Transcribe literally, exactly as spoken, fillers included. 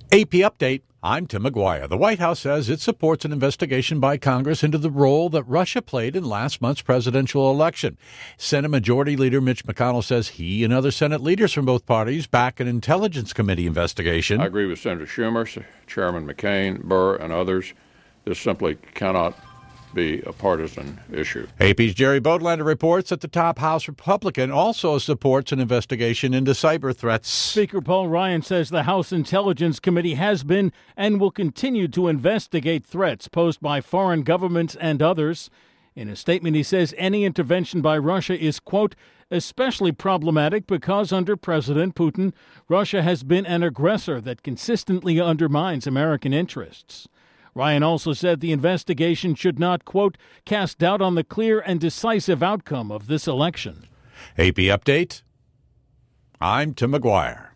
A P Update. I'm Tim McGuire. The White House says it supports an investigation by Congress into the role that Russia played in last month's presidential election. Senate Majority Leader Mitch McConnell says he and other Senate leaders from both parties back an Intelligence Committee investigation. I agree with Senator Schumer, Chairman McCain, Burr, and others. This simply cannot be a partisan issue. A P's Jerry Bodlander reports that the top House Republican also supports an investigation into cyber threats. Speaker Paul Ryan says the House Intelligence Committee has been and will continue to investigate threats posed by foreign governments and others. In a statement, he says any intervention by Russia is, quote, especially problematic because under President Putin, Russia has been an aggressor that consistently undermines American interests. Ryan also said the investigation should not, quote, cast doubt on the clear and decisive outcome of this election. A P Update. I'm Tim McGuire.